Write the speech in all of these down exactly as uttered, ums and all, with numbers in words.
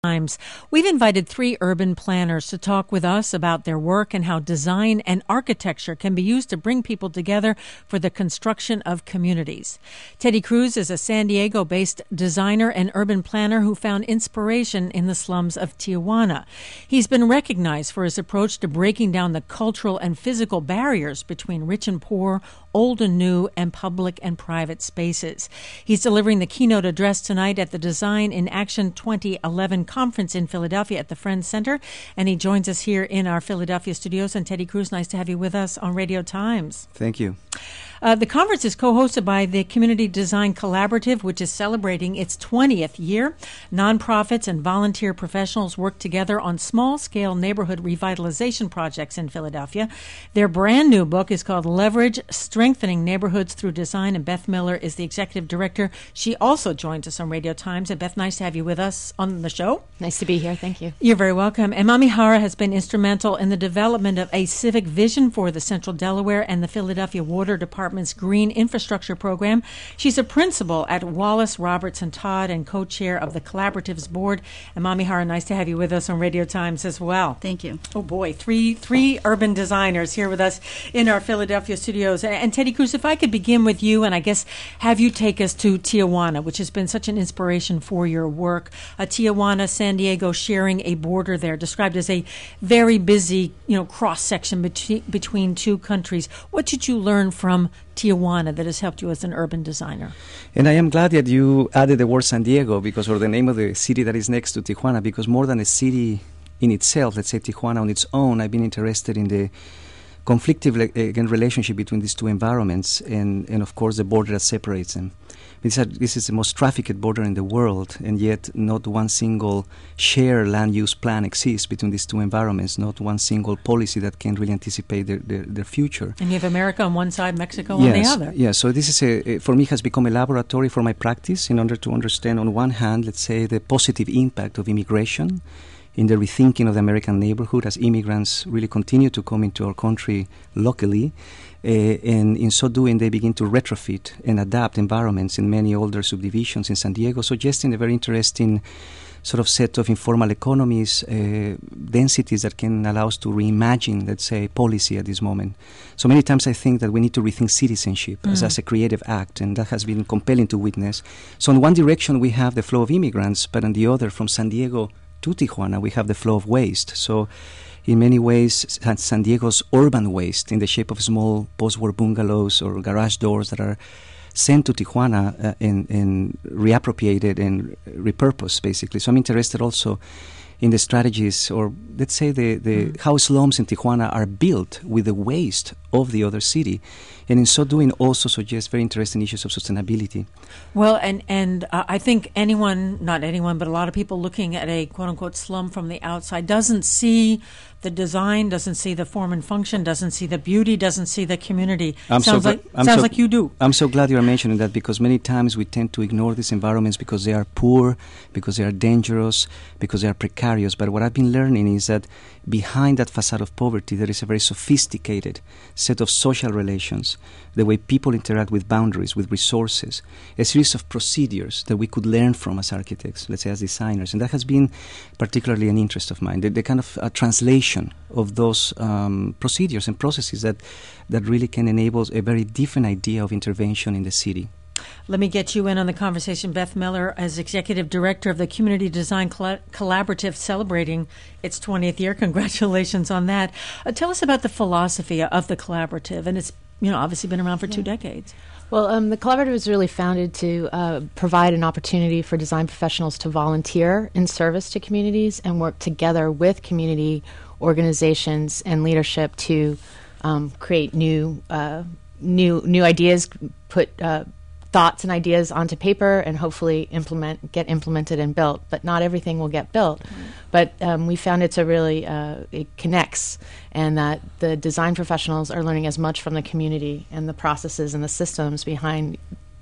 Times. We've invited three urban planners to talk with us about their work and how design and architecture can be used to bring people together for the construction of communities. Teddy Cruz is a San Diego-based designer and urban planner who found inspiration in the slums of Tijuana. He's been recognized for his approach to breaking down the cultural and physical barriers between rich and poor, old and new, and public and private spaces. He's delivering the keynote address tonight at the Design in Action twenty eleven conference in Philadelphia at the Friends Center, and he joins us here in our Philadelphia studios. And Teddy Cruz, nice to have you with us on Radio Times. Thank you. Uh, the conference is co-hosted by the Community Design Collaborative, which is celebrating its twentieth year. Nonprofits and volunteer professionals work together on small-scale neighborhood revitalization projects in Philadelphia. Their brand new book is called Leverage, Strengthening Neighborhoods Through Design, and Beth Miller is the executive director. She also joins us on Radio Times. And Beth, nice to have you with us on the show. Nice to be here. Thank you. You're very welcome. And Mami Hara has been instrumental in the development of a civic vision for the Central Delaware and the Philadelphia Water Department's Green Infrastructure Program. She's a principal at Wallace, Roberts and Todd and co-chair of the Collaborative's board. And Mami Hara, nice to have you with us on Radio Times as well. Thank you. Oh boy, three three urban designers here with us in our Philadelphia studios. And Teddy Cruz, if I could begin with you and I guess have you take us to Tijuana, which has been such an inspiration for your work. Uh, Tijuana, San Diego sharing a border there, described as a very busy, you know, cross-section between between two countries. What did you learn from Tijuana that has helped you as an urban designer? And I am glad that you added the word San Diego, because, or the name of the city that is next to Tijuana, because more than a city in itself, let's say Tijuana on its own, I've been interested in the conflictive again, relationship between these two environments and, and of course, the border that separates them. This, are, this is the most trafficked border in the world, and yet not one single shared land use plan exists between these two environments, not one single policy that can really anticipate their, their, their future. And you have America on one side, Mexico yes, on the other. Yes, so this is, a, a, for me, has become a laboratory for my practice in order to understand, on one hand, let's say, the positive impact of immigration in the rethinking of the American neighborhood as immigrants really continue to come into our country locally. Uh, and in so doing, they begin to retrofit and adapt environments in many older subdivisions in San Diego, suggesting a very interesting sort of set of informal economies, uh, densities that can allow us to reimagine, let's say, policy at this moment. So many times I think that we need to rethink citizenship mm. as, as a creative act, and that has been compelling to witness. So in one direction, we have the flow of immigrants, but on the other, from San Diego to Tijuana, we have the flow of waste. So in many ways, San Diego's urban waste in the shape of small post-war bungalows or garage doors that are sent to Tijuana uh, and, and reappropriated and repurposed, basically. So I'm interested also in the strategies, or let's say the, the mm. how slums in Tijuana are built with the waste of the other city, and in so doing also suggests very interesting issues of sustainability. Well, and, and uh, I think anyone, not anyone, but a lot of people looking at a quote-unquote slum from the outside doesn't see the design, doesn't see the form and function, doesn't see the beauty, doesn't see the community. I'm sounds so like I'm sounds so like you do. I'm so glad you're mentioning that, because many times we tend to ignore these environments because they are poor, because they are dangerous, because they are precarious. But what I've been learning is that behind that facade of poverty, there is a very sophisticated set of social relations, the way people interact with boundaries, with resources, a series of procedures that we could learn from as architects, let's say as designers. And that has been particularly an interest of mine, the, the kind of uh, translation of those um, procedures and processes that, that really can enable a very different idea of intervention in the city. Let me get you in on the conversation. Beth Miller, as Executive Director of the Community Design Coll- Collaborative, celebrating its twentieth year. Congratulations on that. Uh, tell us about the philosophy of the collaborative, and it's you know obviously been around for yeah. two decades. Well, um, the collaborative was really founded to uh, provide an opportunity for design professionals to volunteer in service to communities and work together with community organizations and leadership to um, create new, uh, new, new ideas, put uh, thoughts and ideas onto paper, and hopefully implement, get implemented and built. But not everything will get built. Mm-hmm. But um, we found it's a really uh, it connects, and that the design professionals are learning as much from the community and the processes and the systems behind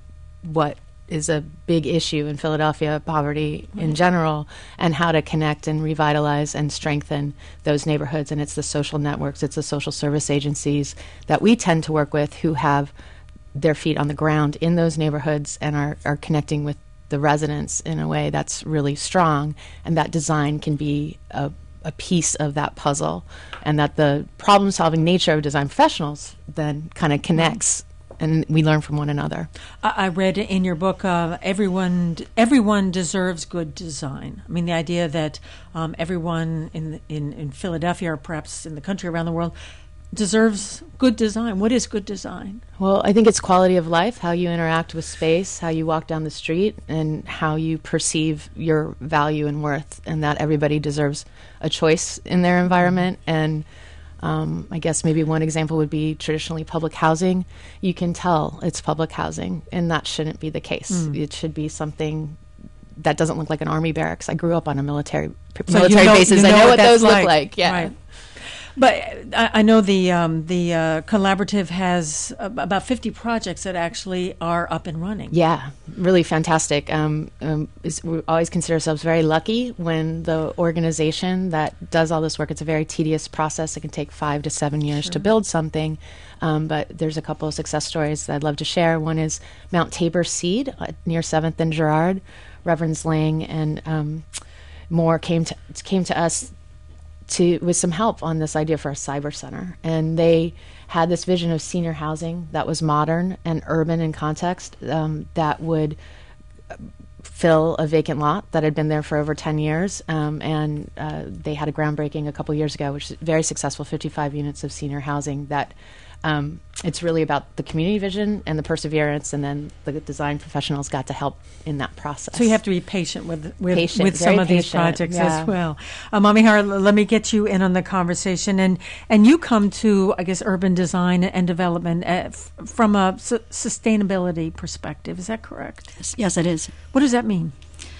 what is a big issue in Philadelphia, poverty mm-hmm. in general, and how to connect and revitalize and strengthen those neighborhoods. And it's the social networks, it's the social service agencies that we tend to work with who have their feet on the ground in those neighborhoods and are, are connecting with the residents in a way that's really strong, and that design can be a, a piece of that puzzle, and that the problem-solving nature of design professionals then kind of connects, and we learn from one another. I read in your book, uh, everyone everyone deserves good design. I mean, the idea that um, everyone in, in in Philadelphia, or perhaps in the country, around the world, deserves good design. What is good design? Well, I think it's quality of life, how you interact with space, how you walk down the street, and how you perceive your value and worth, and that everybody deserves a choice in their environment. And Um, I guess maybe one example would be traditionally public housing. You can tell it's public housing, and that shouldn't be the case. Mm. It should be something that doesn't look like an army barracks. I grew up on a military so military you know, bases. You know I know what, what those like. look like. Yeah. Right. But I, I know the um, the uh, collaborative has uh, about fifty projects that actually are up and running. Yeah, really fantastic. Um, um, is, we always consider ourselves very lucky when the organization that does all this work, it's a very tedious process. It can take five to seven years sure. to build something. Um, but there's a couple of success stories that I'd love to share. One is Mount Tabor Seed uh, near seventh and Girard. Reverends Lang and um, Moore came to came to us to with some help on this idea for a cyber center, and they had this vision of senior housing that was modern and urban in context, um, that would fill a vacant lot that had been there for over ten years, um, and uh, they had a groundbreaking a couple years ago, which is very successful, fifty-five units of senior housing. That um, it's really about the community vision and the perseverance, and then the design professionals got to help in that process. So you have to be patient with with, patient, with some of patient, these projects yeah. as well. Uh, Mami Hara, let me get you in on the conversation, and and you come to, I guess, urban design and development uh, f- from a su- sustainability perspective. Is that correct? Yes, yes, it is. What does that mean?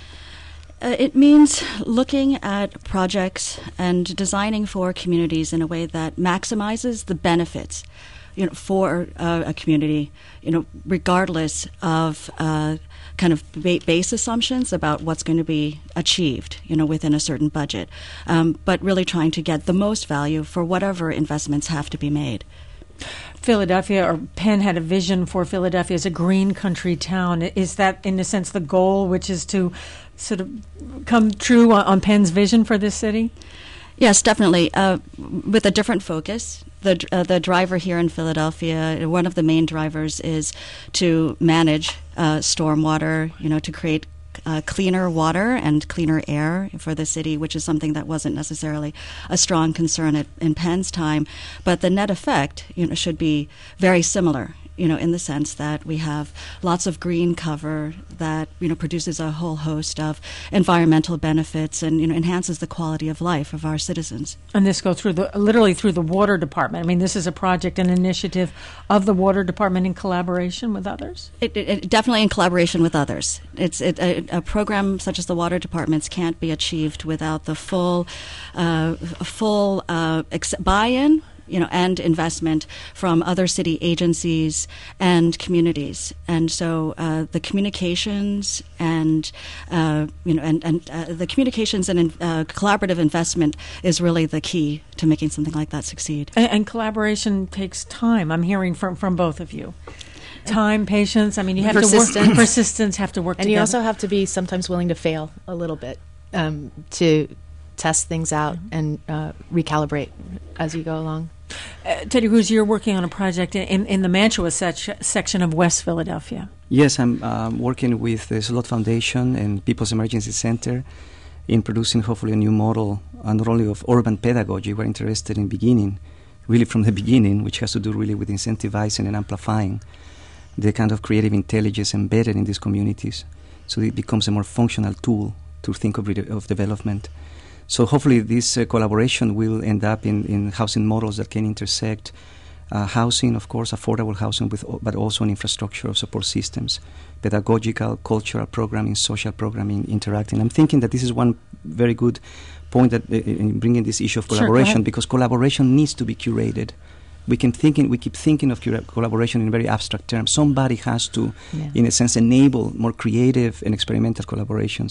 Uh, it means looking at projects and designing for communities in a way that maximizes the benefits, you know, for uh, a community, you know, regardless of uh, kind of ba- base assumptions about what's going to be achieved, you know, within a certain budget, um, but really trying to get the most value for whatever investments have to be made. Philadelphia, or Penn, had a vision for Philadelphia as a green country town. Is that, in a sense, the goal, which is to sort of come true on, on Penn's vision for this city? Yes, definitely, uh, with a different focus. The uh, the driver here in Philadelphia, one of the main drivers is to manage uh, stormwater, you know, to create Uh, cleaner water and cleaner air for the city, which is something that wasn't necessarily a strong concern at, in Penn's time. But the net effect, you know, should be very similar, you know, in the sense that we have lots of green cover that, you know, produces a whole host of environmental benefits and, you know, enhances the quality of life of our citizens. And this goes through the literally through the water department. I mean, this is a project, an initiative of the water department in collaboration with others? It, it, it definitely in collaboration with others. It's it, a, a program such as the water departments can't be achieved without the full, uh, full uh, ex- buy-in, you know, and investment from other city agencies and communities. And so uh, the communications and, uh, you know, and, and uh, the communications and uh, collaborative investment is really the key to making something like that succeed. And, and collaboration takes time. I'm hearing from, from both of you. Time, patience. I mean, you have persistence. to work. Persistence. Have to work and together. You also have to be sometimes willing to fail a little bit um, to test things out mm-hmm. and uh, recalibrate as you go along. Uh, Teddy Cruz, you're working on a project in, in the Mantua sec- section of West Philadelphia. Yes, I'm um, working with the Slot Foundation and People's Emergency Center in producing hopefully a new model, uh, not only of urban pedagogy. We're interested in beginning, really from the beginning, which has to do really with incentivizing and amplifying the kind of creative intelligence embedded in these communities, so it becomes a more functional tool to think of, re- of development. So hopefully this uh, collaboration will end up in, in housing models that can intersect uh, housing, of course, affordable housing, with, but also an infrastructure of support systems, pedagogical, cultural programming, social programming, interacting. I'm thinking that this is one very good point that uh, in bringing this issue of collaboration, sure, because collaboration needs to be curated. We can think in, we keep thinking of cura- collaboration in very abstract terms. Somebody has to, yeah. in a sense, enable more creative and experimental collaborations.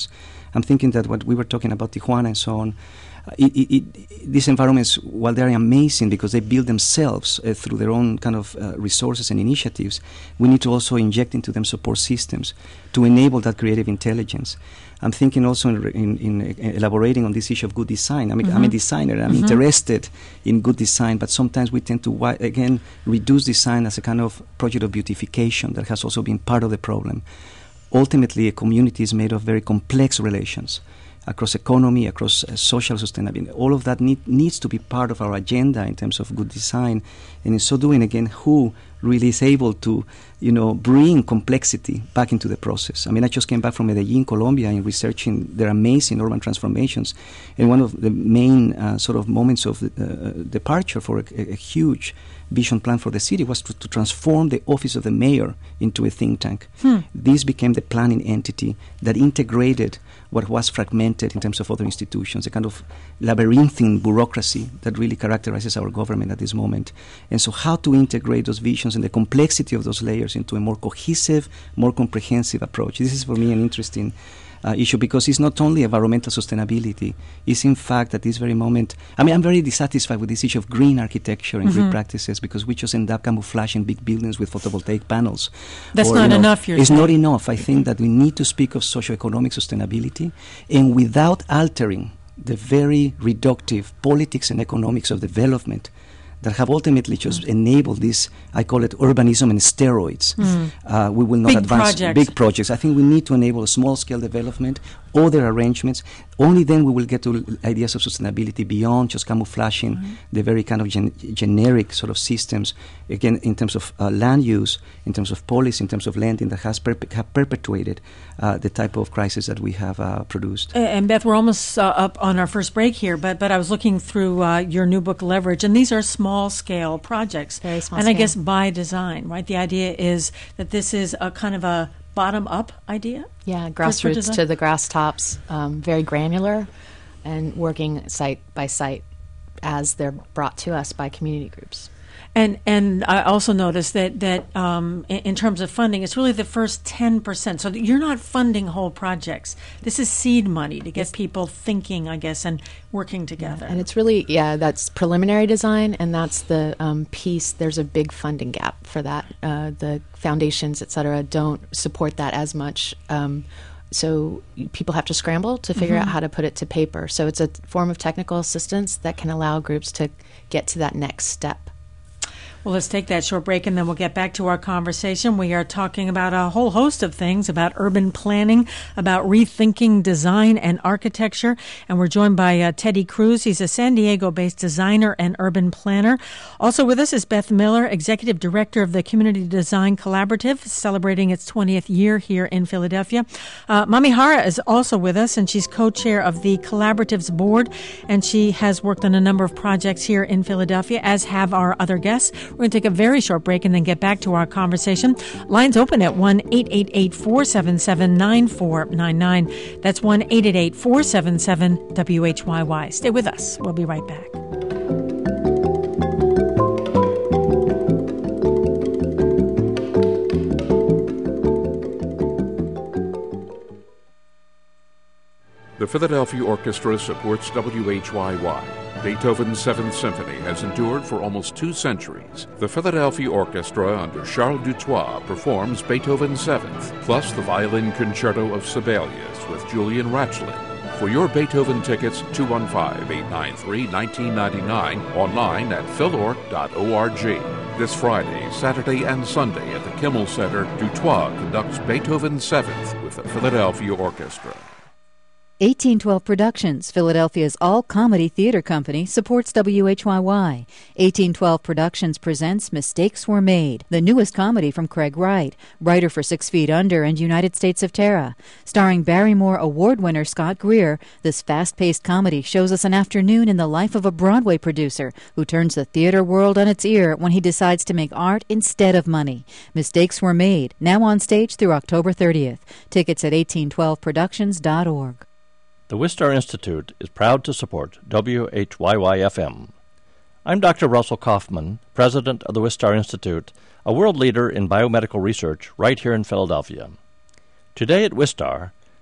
I'm thinking that what we were talking about Tijuana and so on, uh, it, it, it, these environments, while they're amazing because they build themselves uh, through their own kind of uh, resources and initiatives, we need to also inject into them support systems to enable that creative intelligence. I'm thinking also in, in, in elaborating on this issue of good design. I mean, mm-hmm. I'm a designer. I'm mm-hmm. interested in good design, but sometimes we tend to, wi- again, reduce design as a kind of project of beautification that has also been part of the problem. Ultimately, a community is made of very complex relations across economy, across uh, social sustainability. All of that need, needs to be part of our agenda in terms of good design. And in so doing, again, who really is able to, you know, bring complexity back into the process. I mean, I just came back from Medellin, Colombia, and researching their amazing urban transformations. And one of the main uh, sort of moments of the, uh, departure for a, a, a huge vision plan for the city was to, to transform the office of the mayor into a think tank. Hmm. This became the planning entity that integrated what was fragmented in terms of other institutions, a kind of labyrinthine bureaucracy that really characterizes our government at this moment. And so how to integrate those visions and the complexity of those layers into a more cohesive, more comprehensive approach. This is for me an interesting Uh, issue because it's not only environmental sustainability, it's in fact at this very moment, I mean, I'm very dissatisfied with this issue of green architecture and mm-hmm. green practices because we just end up camouflaging big buildings with photovoltaic panels. That's or, not you know, enough, you're It's saying. not enough. I think that we need to speak of socioeconomic sustainability and without altering the very reductive politics and economics of development that have ultimately just mm. enabled this, I call it urbanism and steroids. Mm. Uh, we will not big advance projects. big projects. I think we need to enable small-scale development, other arrangements. Only then we will get to ideas of sustainability beyond just camouflaging mm. the very kind of gen- generic sort of systems, again, in terms of uh, land use, in terms of policy, in terms of lending that has perpe- have perpetuated uh, the type of crisis that we have uh, produced. And Beth, we're almost uh, up on our first break here, but but I was looking through uh, your new book, Leverage, and these are small-scale projects. Very small and scale. I guess by design, right? The idea is that this is a kind of a bottom-up idea? Yeah, grassroots to the grass tops, um, very granular, and working site by site as they're brought to us by community groups. And and I also noticed that that um, in, in terms of funding, it's really the first ten percent. So that you're not funding whole projects. This is seed money to get yes. people thinking, I guess, and working together. Yeah, and it's really, yeah, that's preliminary design, and that's the um, piece. There's a big funding gap for that. Uh, the foundations, et cetera, don't support that as much. Um, so people have to scramble to figure mm-hmm. out how to put it to paper. So it's a form of technical assistance that can allow groups to get to that next step. Well, let's take that short break, and then we'll get back to our conversation. We are talking about a whole host of things, about urban planning, about rethinking design and architecture. And we're joined by uh, Teddy Cruz. He's a San Diego-based designer and urban planner. Also with us is Beth Miller, Executive Director of the Community Design Collaborative, celebrating its twentieth year here in Philadelphia. Uh, Mami Hara is also with us, and she's co-chair of the Collaborative's board, and she has worked on a number of projects here in Philadelphia, as have our other guests. We're going to take a very short break and then get back to our conversation. Lines open at one eight eight eight, four seven seven, nine four nine nine. That's one eight eight eight, four seven seven, W H Y Y. Stay with us. We'll be right back. The Philadelphia Orchestra supports W H Y Y. Beethoven's Seventh Symphony has endured for almost two centuries. The Philadelphia Orchestra under Charles Dutoit performs Beethoven's Seventh, plus the Violin Concerto of Sibelius with Julian Rachlin. For your Beethoven tickets, two one five, eight nine three, one nine nine nine, online at philorg dot org. This Friday, Saturday, and Sunday at the Kimmel Center, Dutoit conducts Beethoven's Seventh with the Philadelphia Orchestra. eighteen twelve Productions, Philadelphia's all-comedy theater company, supports W H Y Y. eighteen twelve Productions presents Mistakes Were Made, the newest comedy from Craig Wright, writer for Six Feet Under and United States of Terra. Starring Barrymore Award winner Scott Greer, this fast-paced comedy shows us an afternoon in the life of a Broadway producer who turns the theater world on its ear when he decides to make art instead of money. Mistakes Were Made, now on stage through October thirtieth. Tickets at eighteen twelve productions dot org. The Wistar Institute is proud to support W H Y Y F M. I'm Doctor Russell Kaufman, president of the Wistar Institute, a world leader in biomedical research right here in Philadelphia. Today at Wistar,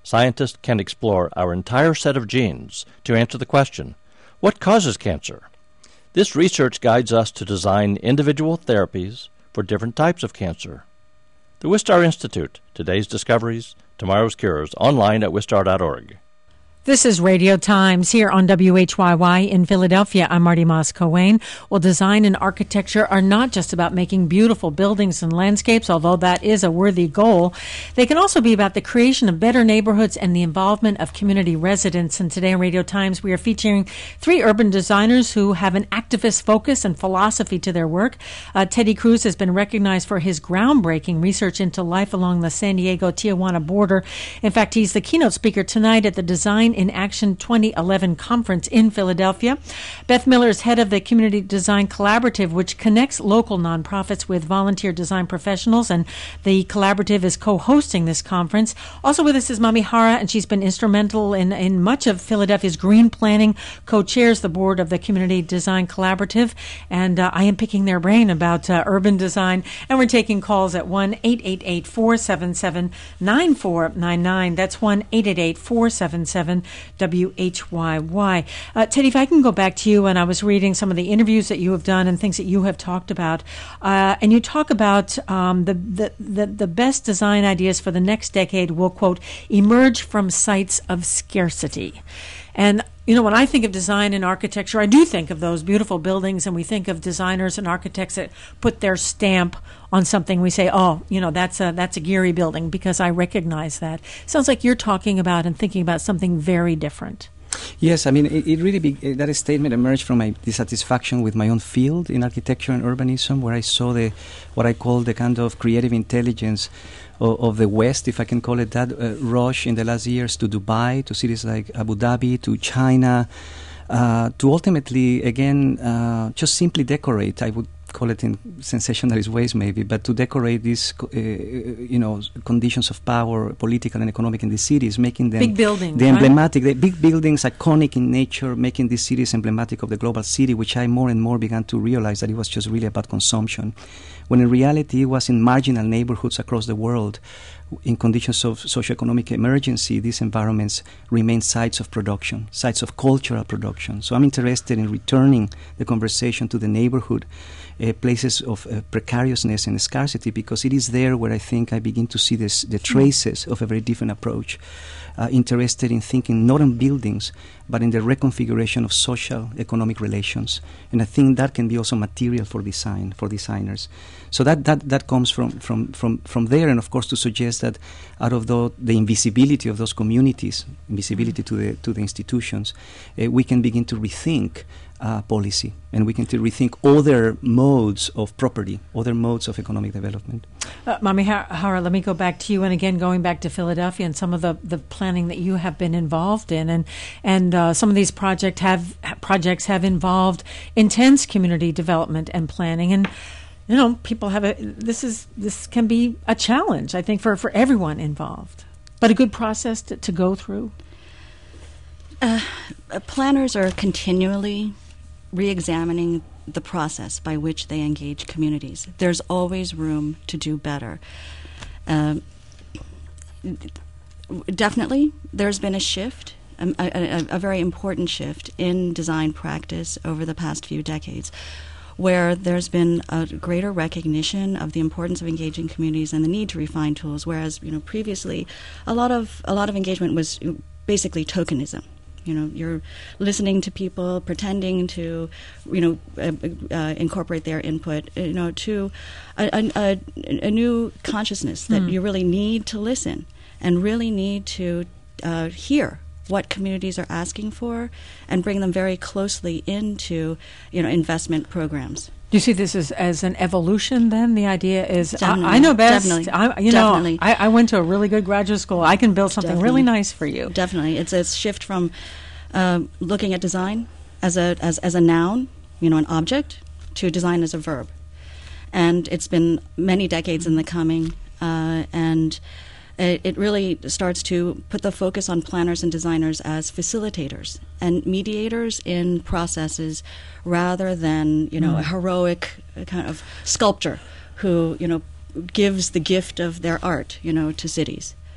scientists can explore our entire set of genes to answer the question, what causes cancer? This research guides us to design individual therapies for different types of cancer. The Wistar Institute, today's discoveries, tomorrow's cures, online at wistar dot org. This is Radio Times here on W H Y Y in Philadelphia. I'm Marty Moss-Coane. Well, design and architecture are not just about making beautiful buildings and landscapes, although that is a worthy goal. They can also be about the creation of better neighborhoods and the involvement of community residents. And today on Radio Times, we are featuring three urban designers who have an activist focus and philosophy to their work. Uh, Teddy Cruz has been recognized for his groundbreaking research into life along the San Diego-Tijuana border. In fact, he's the keynote speaker tonight at the Design in Action twenty eleven conference in Philadelphia. Beth Miller is head of the Community Design Collaborative, which connects local nonprofits with volunteer design professionals, and the collaborative is co-hosting this conference. Also with us is Mami Hara, and she's been instrumental in, in much of Philadelphia's green planning, co-chairs the board of the Community Design Collaborative, and uh, I am picking their brain about uh, urban design, and we're taking calls at one eight eight eight, four seven seven, nine four nine nine. That's one eight eight eight, four seven seven, W H Y Y. Uh, Teddy, if I can go back to you, and I was reading some of the interviews that you have done and things that you have talked about, uh, and you talk about um, the, the, the, the best design ideas for the next decade will, quote, emerge from sites of scarcity. And you know, when I think of design and architecture, I do think of those beautiful buildings, and we think of designers and architects that put their stamp on something. We say, oh, you know, that's a that's a Gehry building because I recognize that. Sounds like you're talking about and thinking about something very different. Yes, I mean, it, it really be, that statement emerged from my dissatisfaction with my own field in architecture and urbanism, where I saw the what I call the kind of creative intelligence of, of the West, if I can call it that, uh, rush in the last years to Dubai, to cities like Abu Dhabi, to China, uh, to ultimately, again, uh, just simply decorate. I would call it in sensationalist ways maybe, but to decorate these, uh, you know, conditions of power, political and economic in the cities, making them big buildings, the right? emblematic, the big buildings, iconic in nature, making these cities emblematic of the global city, which I more and more began to realize that it was just really about consumption, when in reality it was in marginal neighborhoods across the world. In conditions of socioeconomic emergency, these environments remain sites of production, sites of cultural production. So I'm interested in returning the conversation to the neighborhood, uh, places of uh, precariousness and scarcity, because it is there where I think I begin to see this, the traces of a very different approach. Uh, interested in thinking not on buildings, but in the reconfiguration of social, economic relations. And I think that can be also material for design, for designers. So that, that, that comes from, from, from, from there, and of course to suggest that out of the, the invisibility of those communities, invisibility to the, to the institutions, uh, we can begin to rethink uh, policy, and we can to rethink other modes of property, other modes of economic development. Uh, Mami Hara, let me go back to you, and again going back to Philadelphia and some of the, the planning that you have been involved in, and and uh, some of these project have projects have involved intense community development and planning, and you know people have a this is this can be a challenge, I think, for, for everyone involved, but a good process to, to go through. Uh, planners are continually re-examining the process by which they engage communities. There's always room to do better. Um, definitely, there's been a shift, um, a, a, a very important shift in design practice over the past few decades, where there's been a greater recognition of the importance of engaging communities and the need to refine tools. Whereas, you know, previously, a lot of a lot of engagement was basically tokenism. You know, you're listening to people, pretending to, you know, uh, uh, incorporate their input, you know, to a, a, a new consciousness that mm. you really need to listen and really need to uh, hear what communities are asking for and bring them very closely into, you know, investment programs. Do you see this as, as an evolution then? The idea is, I, I know best. Definitely. I, you definitely. know, I, I went to a really good graduate school. I can build something definitely. really nice for you. Definitely. It's a shift from uh, looking at design as a as, as a noun, you know, an object, to design as a verb. And it's been many decades in the coming, uh, and it, it really starts to put the focus on planners and designers as facilitators and mediators in processes, rather than, you know, mm. a heroic kind of sculptor who, you know, gives the gift of their art, you know, to cities.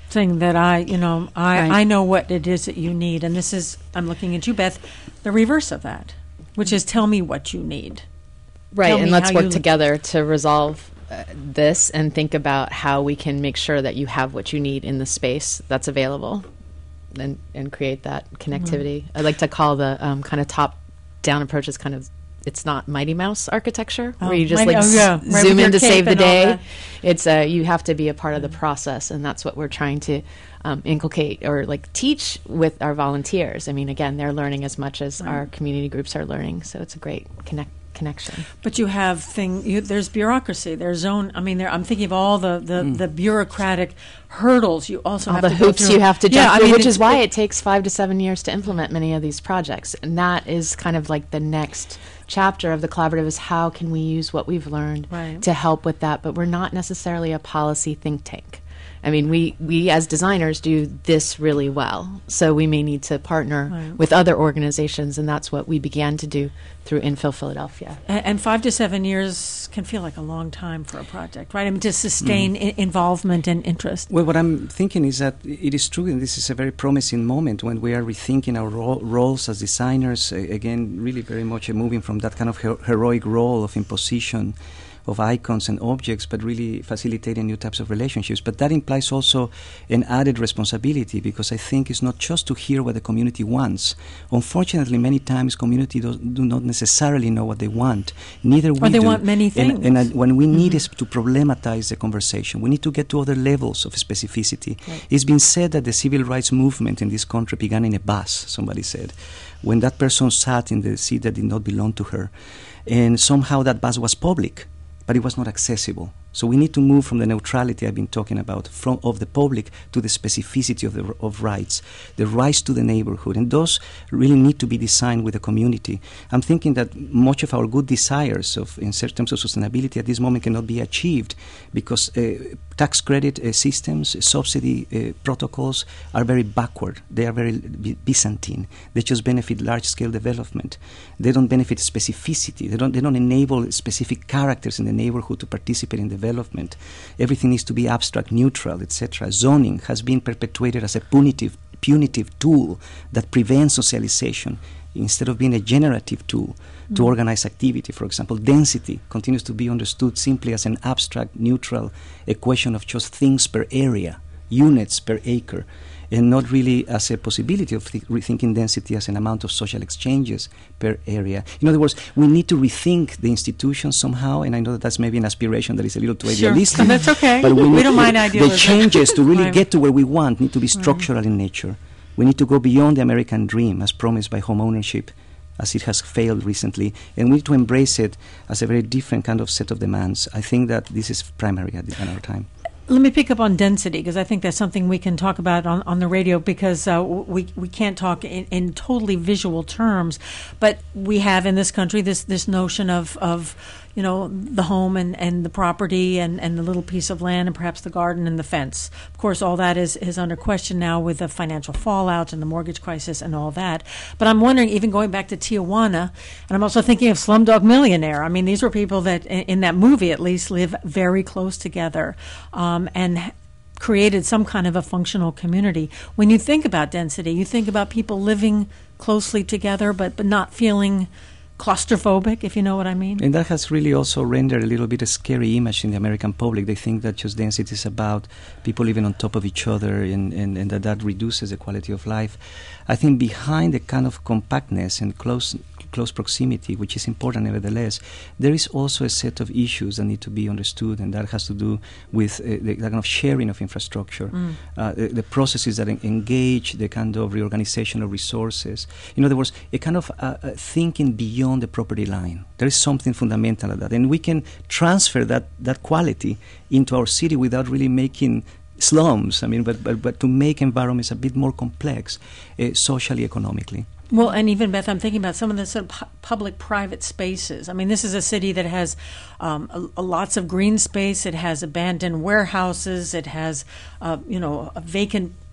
saying that I, you know, I, Right. I know what it is that you need. And this is, I'm looking at you, Beth, the reverse of that, which is tell me what you need. Right, Tell and me let's how work you- together to resolve uh, this and think about how we can make sure that you have what you need in the space that's available and, and create that connectivity. Mm-hmm. I like to call the um, kind of top-down approach is kind of, it's not Mighty Mouse architecture, Oh, where you just Mighty- like oh, yeah, s- right, zoom with your in to cape save the and all day. that. It's uh, you have to be a part of the process, and that's what we're trying to um, inculcate or like teach with our volunteers. I mean, again, they're learning as much as our community groups are learning, so it's a great connect connection. But you have thing. You, there's bureaucracy. There's zone. I mean, there, I'm thinking of all the, the, the bureaucratic hurdles. You also All have the to go hoops through. you have to jump Yeah, I through, mean, which it's- is why it- it takes five to seven years to implement many of these projects. And that is kind of like the next chapter of the collaborative is how can we use what we've learned Right. to help with that. But we're not necessarily a policy think tank. I mean, we, we as designers do this really well. So we may need to partner Right. with other organizations, and that's what we began to do through Infill Philadelphia. And, and five to seven years can feel like a long time for a project, right? I mean, to sustain Mm. I- involvement and interest. Well, what I'm thinking is that it is true, and this is a very promising moment when we are rethinking our ro- roles as designers. Uh, again, really very much uh, moving from that kind of her- heroic role of imposition of icons and objects, but really facilitating new types of relationships. But that implies also an added responsibility, because I think it's not just to hear what the community wants. Unfortunately, many times community do, do not necessarily know what they want. Neither we Or they do. want many And- things. And, uh, when we need is to problematize the conversation. We need to get to other levels of specificity. Right. It's been said that the civil rights movement in this country began in a bus, somebody said, when that person sat in the seat that did not belong to her. And somehow that bus was public, but it was not accessible. So we need to move from the neutrality I've been talking about, from of the public, to the specificity of the of rights, the rights to the neighborhood, and those really need to be designed with the community. I'm thinking that much of our good desires of in certain terms of sustainability at this moment cannot be achieved because uh, tax credit uh, systems, uh, subsidy uh, protocols are very backward. They are very B- Byzantine. They just benefit large-scale development. They don't benefit specificity. They don't. They don't enable specific characters in the neighborhood to participate in development. Everything needs to be abstract, neutral, et cetera. Zoning has been perpetuated as a punitive, punitive tool that prevents socialization instead of being a generative tool mm. to organize activity. For example, density continues to be understood simply as an abstract, neutral equation of just things per area, units per acre, and not really as a possibility of th- rethinking density as an amount of social exchanges per area. In other words, we need to rethink the institutions somehow, and I know that that's maybe an aspiration that is a little too Sure. idealistic. That's okay. But we, We need don't to- mind the idealism. changes to really Right. get to where we want need to be structural in nature. We need to go beyond the American dream as promised by home ownership, as it has failed recently, and we need to embrace it as a very different kind of set of demands. I think that this is primary at, the, at our time. Let me pick up on density, because I think that's something we can talk about on, on the radio, because uh, we we can't talk in, in totally visual terms, but we have in this country this this notion of, of you know, the home and, and the property and, and the little piece of land and perhaps the garden and the fence. Of course, all that is, is under question now with the financial fallout and the mortgage crisis and all that. But I'm wondering, even going back to Tijuana, and I'm also thinking of Slumdog Millionaire. I mean, these were people that, in, in that movie at least, live very close together. Um, and h- created some kind of a functional community. When you think about density, you think about people living closely together, but, but not feeling claustrophobic, if you know what I mean. And that has really also rendered a little bit a scary image in the American public. They think that just density is about people living on top of each other, and, and, and that that reduces the quality of life. I think behind the kind of compactness and close close proximity, which is important nevertheless, there is also a set of issues that need to be understood, and that has to do with uh, the, the kind of sharing of infrastructure, mm. uh, the, the processes that en- engage the kind of reorganization of resources. In other words, a kind of uh, uh, thinking beyond the property line. There is something fundamental at that, and we can transfer that, that quality into our city without really making slums, I mean, but, but, but to make environments a bit more complex, uh, socially, economically. Well, and even, Beth, I'm thinking about some of the sort of pu- public-private spaces. I mean, this is a city that has um, a, a lots of green space. It has abandoned warehouses. It has, uh, you know, a vacant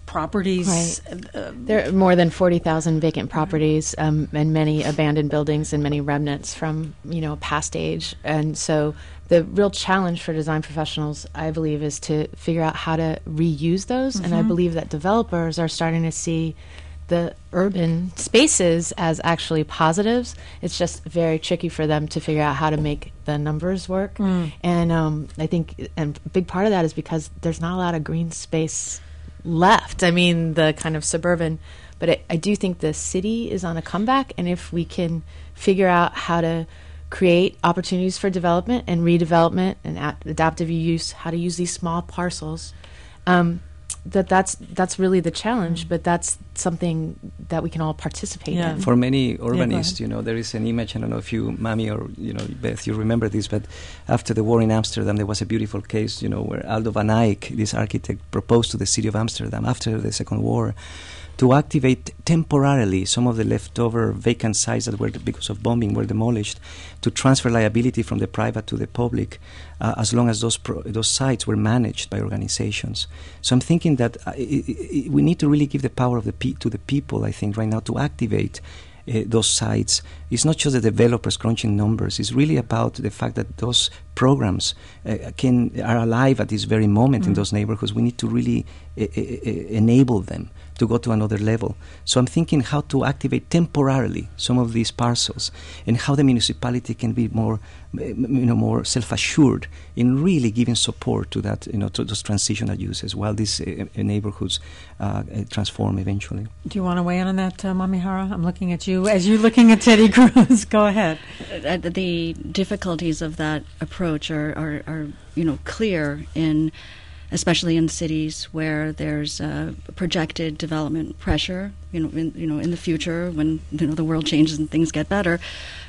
properties. Right. Uh, there are more than forty thousand vacant properties um, and many abandoned buildings and many remnants from, you know, a past age. And so the real challenge for design professionals, I believe, is to figure out how to reuse those. Mm-hmm. And I believe that developers are starting to see the urban spaces as actually positives. It's just very tricky for them to figure out how to make the numbers work. Mm. And um, I think and a big part of that is because there's not a lot of green space left. I mean, the kind of suburban, but I, I do think the city is on a comeback, and if we can figure out how to create opportunities for development and redevelopment and ad- adaptive use, how to use these small parcels, um, that that's that's really the challenge, but that's something that we can all participate yeah. in. For many urbanists, yeah, you know, there is an image, I don't know if you, Mami, or, you know, Beth, you remember this, but after the war in Amsterdam, there was a beautiful case, you know, where Aldo van Eyck, this architect, proposed to the city of Amsterdam after the Second War to activate temporarily some of the leftover vacant sites that were, because of bombing, were demolished, to transfer liability from the private to the public, uh, as long as those pro- those sites were managed by organizations. So I'm thinking that uh, I- I- we need to really give the power of the pe- to the people, I think, right now, to activate Uh, those sites. It's not just the developers crunching numbers. It's really about the fact that those programs uh, can are alive at this very moment mm. in those neighborhoods. We need to really uh, uh, enable them to go to another level. So I'm thinking how to activate temporarily some of these parcels, and how the municipality can be more, you know, more self-assured in really giving support to that, you know, to those transitional uses while these uh, neighborhoods uh, transform eventually. Do you want to weigh in on that, uh, Mami Hara? I'm looking at you as you're looking at Teddy Cruz. Go ahead. Uh, the difficulties of that approach are, are, are, you know, clear in, especially in cities where there's uh, projected development pressure. You know, in, you know, in the future when, you know, the world changes and things get better,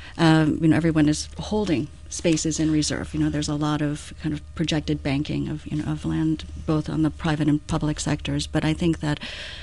um, you know, everyone is holding spaces in reserve. You know, there's a lot of kind of projected banking of, you know, of land, both on the private and public sectors. But I think that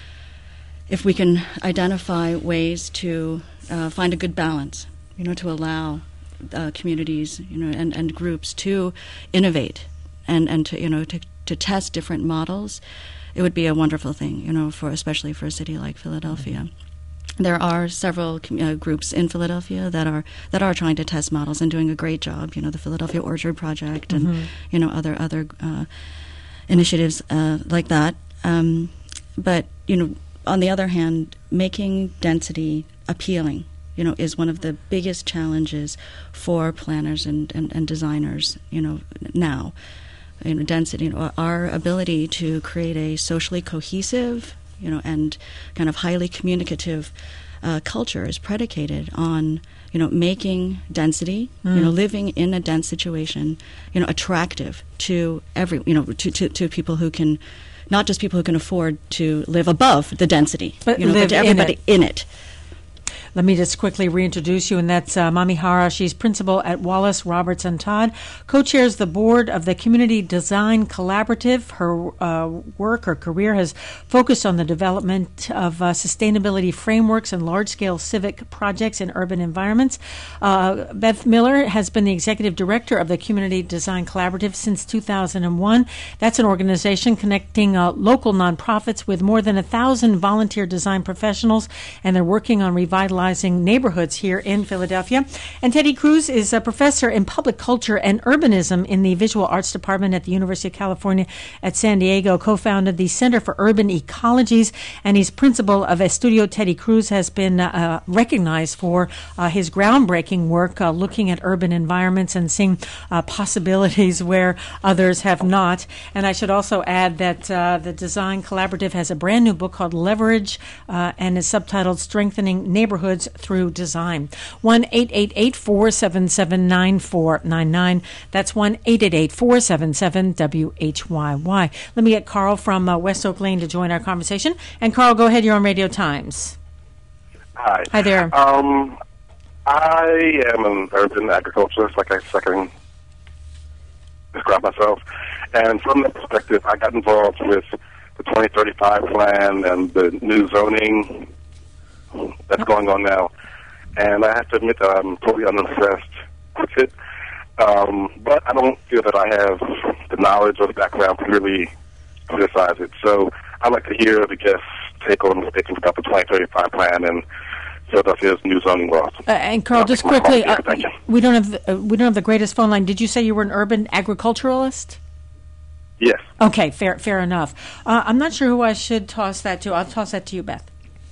if we can identify ways to uh, find a good balance, you know, to allow uh, communities, you know, and, and groups to innovate and, and to, you know, to, to test different models, it would be a wonderful thing, you know, for especially for a city like Philadelphia. Mm-hmm. There are several uh, groups in Philadelphia that are that are trying to test models and doing a great job. You know, the Philadelphia Orchard Project and mm-hmm. you know other other uh, initiatives uh, like that. Um, but you know, on the other hand, making density appealing, you know, is one of the biggest challenges for planners and, and, and designers. You know, now, you know, density, you know, our ability to create a socially cohesive, you know, and kind of highly communicative uh, culture is predicated on, you know, making density, mm. you know, living in a dense situation, you know, attractive to every, you know, to, to, to people who can, not just people who can afford to live above the density, but, you know, but to everybody in it. In it. Let me just quickly reintroduce you, and that's uh, Mami Hara. She's principal at Wallace, Roberts and Todd, co-chairs the board of the Community Design Collaborative. Her uh, work, her career has focused on the development of uh, sustainability frameworks and large-scale civic projects in urban environments. Uh, Beth Miller has been the executive director of the Community Design Collaborative since two thousand one. That's an organization connecting uh, local nonprofits with more than a thousand volunteer design professionals, and they're working on revitalizing neighborhoods here in Philadelphia. And Teddy Cruz is a professor in public culture and urbanism in the Visual Arts Department at the University of California at San Diego, co-founded the Center for Urban Ecologies, and he's principal of Estudio Teddy Cruz, has been uh, recognized for uh, his groundbreaking work uh, looking at urban environments and seeing uh, possibilities where others have not. And I should also add that uh, the Design Collaborative has a brand new book called Leverage uh, and is subtitled Strengthening Neighborhoods through Design. one eight eight eight, four seven seven, nine four nine nine. That's one eight eight eight, four seven seven, W H Y Y. Let me get Carl from uh, West Oak Lane to join our conversation. And Carl, go ahead. You're on Radio Times. Hi. Hi there. Um, I am an urban agriculturalist, like I, like I can describe myself. And from that perspective, I got involved with the twenty thirty-five plan and the new zoning that's going on now, and I have to admit that I'm totally unimpressed with it. Um, but I don't feel that I have the knowledge or the background to really criticize it. So I'd like to hear the guests take on the thinking about the twenty thirty-five plan and Philadelphia's new zoning laws. Uh, and Carl, That'll just be my quickly, call uh, here. Thank you. we don't have the, uh, we don't have the greatest phone line. Did you say you were an urban agriculturalist? Yes. Okay, fair fair enough. Uh, I'm not sure who I should toss that to. I'll toss that to you, Beth.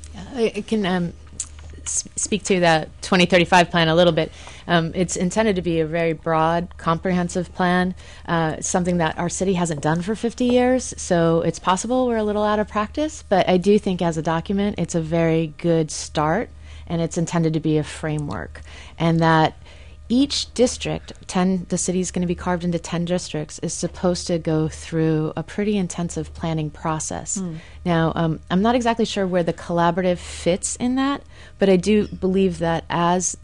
I I can um, s- speak to the twenty thirty-five plan a little bit. Um, it's intended to be a very broad, comprehensive plan, uh, something that our city hasn't done for fifty years, so it's possible we're a little out of practice, but I do think as a document, it's a very good start, and it's intended to be a framework, and that each district, ten, the city is going to be carved into ten districts, is supposed to go through a pretty intensive planning process. Mm. Now, um, I'm not exactly sure where the collaborative fits in that, but I do believe that as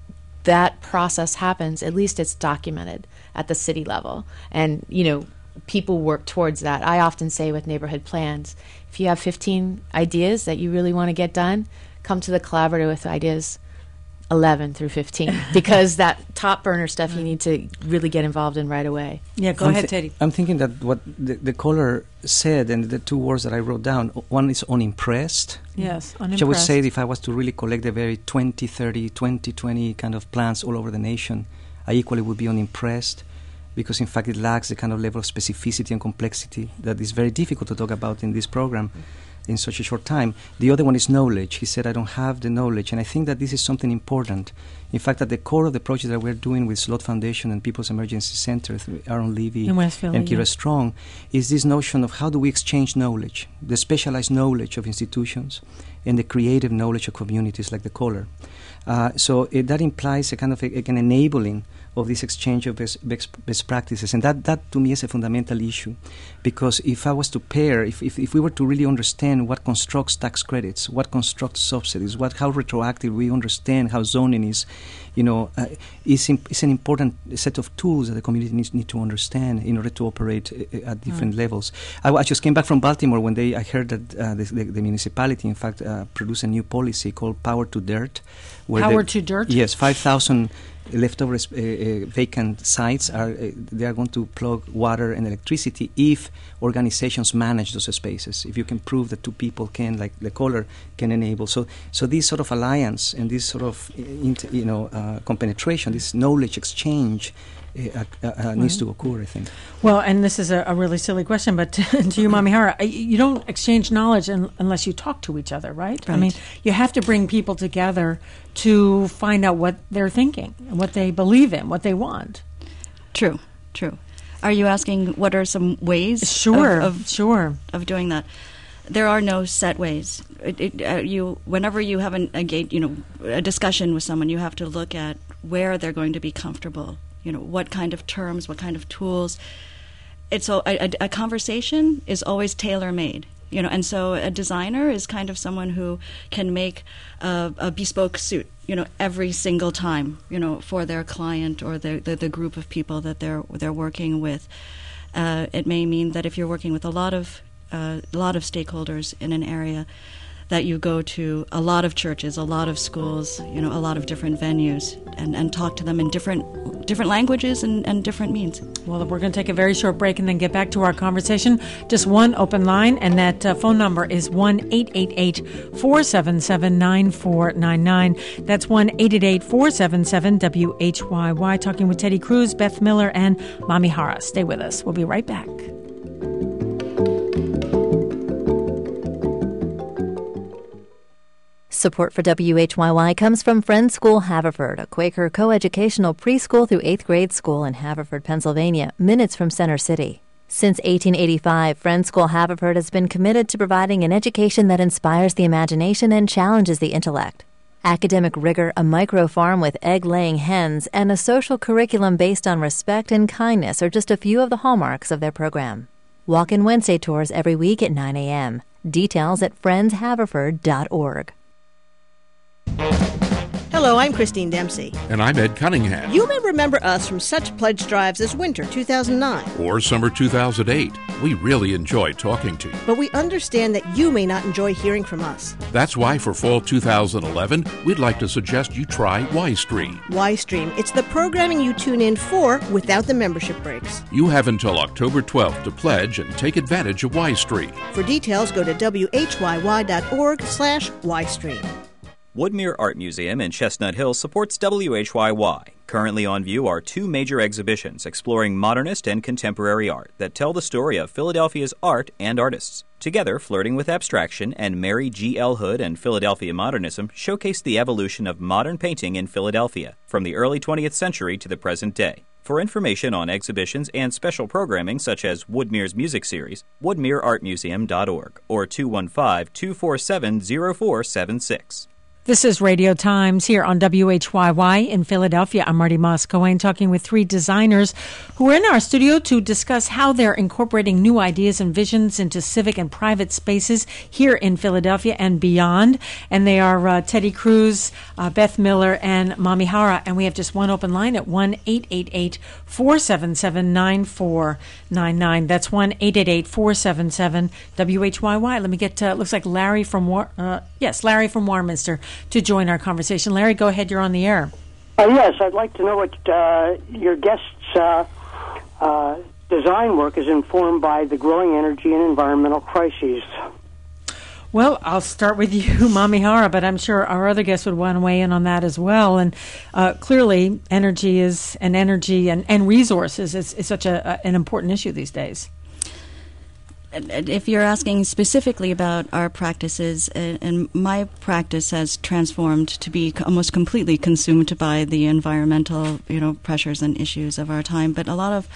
that process happens, at least it's documented at the city level. And, you know, people work towards that. I often say with neighborhood plans, if you have fifteen ideas that you really want to get done, come to the collaborative with ideas eleven through fifteen, because that top burner stuff you need to really get involved in right away. Yeah, go I'm ahead, thi- Teddy. I'm thinking that what the, the caller said, and the two words that I wrote down, one is unimpressed. Yes, Which I would unimpressed. say if I was to really collect the very twenty, thirty, twenty, twenty kind of plans all over the nation, I equally would be unimpressed, because in fact it lacks the kind of level of specificity and complexity that is very difficult to talk about in this program in such a short time. The other one is knowledge. He said, I don't have the knowledge. And I think that this is something important. In fact, at the core of the project that we're doing with Slot Foundation and People's Emergency Center through Aaron Levy In West Philly, and Kira yeah. Strong is this notion of how do we exchange knowledge, the specialized knowledge of institutions and the creative knowledge of communities like the caller. Uh, so it, that implies a kind of a, an enabling of this exchange of best, best, best practices. And that, that, to me, is a fundamental issue. Because if I was to pair, if, if, if we were to really understand what constructs tax credits, what constructs subsidies, what how retroactive we understand how zoning is, you know, uh, is, imp- is an important set of tools that the community needs need to understand in order to operate uh, at different mm. levels. I, I just came back from Baltimore when they I heard that uh, the, the, the municipality, in fact, uh, produced a new policy called Power to Dirt. Where Power they, to Dirt? Yes, five thousand leftover uh, uh, vacant sites are uh, they are going to plug water and electricity if organizations manage those spaces. If you can prove that two people can, like the caller, can enable. So, so this sort of alliance and this sort of uh, int- you know uh, compenetration, this knowledge exchange. Uh, uh, uh, needs to occur, I think. Well, and this is a, a really silly question, but to, to you, Mamihara, uh, you don't exchange knowledge un- unless you talk to each other, right? Right? I mean, you have to bring people together to find out what they're thinking, and what they believe in, what they want. True, true. Are you asking what are some ways Sure, of, of, sure. of doing that? There are no set ways. It, it, uh, you, whenever you have an, a, gate, you know, a discussion with someone, you have to look at where they're going to be comfortable. You know, what kind of terms, what kind of tools. It's a, a, a conversation is always tailor-made, you know, and so a designer is kind of someone who can make a, a bespoke suit, you know, every single time, you know, for their client or the the, the group of people that they're they're working with. Uh, it may mean that if you're working with a lot of uh, a lot of stakeholders in an area, that you go to a lot of churches, a lot of schools, you know, a lot of different venues, and, and talk to them in different different languages and, and different means. Well, we're going to take a very short break and then get back to our conversation. Just one open line, and that uh, phone number is one eight eight eight, four seven seven, nine four nine nine. That's one eight eight eight, four seven seven, W H Y Y. Talking with Teddy Cruz, Beth Miller, and Mamihara. Stay with us. We'll be right back. Support for W H Y Y comes from Friends School Haverford, a Quaker coeducational preschool through eighth grade school in Haverford, Pennsylvania, minutes from Center City. Since eighteen eighty-five, Friends School Haverford has been committed to providing an education that inspires the imagination and challenges the intellect. Academic rigor, a micro-farm with egg-laying hens, and a social curriculum based on respect and kindness are just a few of the hallmarks of their program. Walk-in Wednesday tours every week at nine a.m. Details at friends haverford dot org. Hello, I'm Christine Dempsey. And I'm Ed Cunningham. You may remember us from such pledge drives as Winter two thousand nine. Or Summer two thousand eight. We really enjoy talking to you. But we understand that you may not enjoy hearing from us. That's why for Fall two thousand eleven, we'd like to suggest you try Y-Stream. Y-Stream. It's the programming you tune in for without the membership breaks. You have until October twelfth to pledge and take advantage of Y-Stream. For details, go to W H Y Y dot org slash Y-Stream. Woodmere Art Museum in Chestnut Hill supports W H Y Y. Currently on view are two major exhibitions exploring modernist and contemporary art that tell the story of Philadelphia's art and artists. Together, Flirting with Abstraction and Mary G. L. Hood and Philadelphia Modernism showcase the evolution of modern painting in Philadelphia from the early twentieth century to the present day. For information on exhibitions and special programming such as Woodmere's Music Series, woodmere art museum dot org or two one five, two four seven, zero four seven six. This is Radio Times here on W H Y Y in Philadelphia. I'm Marty Moss-Cohen talking with three designers who are in our studio to discuss how they're incorporating new ideas and visions into civic and private spaces here in Philadelphia and beyond. And they are uh, Teddy Cruz, uh, Beth Miller, and Mami Hara. And we have just one open line at one eight eight eight, four seven seven, nine four nine nine. That's one eight eight eight, four seven seven, W H Y Y. Let me get, uh, looks like Larry from, War- uh, yes, Larry from Warminster to join our conversation. Larry, go ahead. You're on the air. Uh, yes, I'd like to know what uh, your guest's uh, uh, design work is informed by the growing energy and environmental crises. Well, I'll start with you, Mami Hara, but I'm sure our other guests would want to weigh in on that as well. And uh, clearly, energy is and energy and, and resources is, is such a, a, an important issue these days. If you're asking specifically about our practices, and my practice has transformed to be almost completely consumed by the environmental, you know, pressures and issues of our time. But a lot of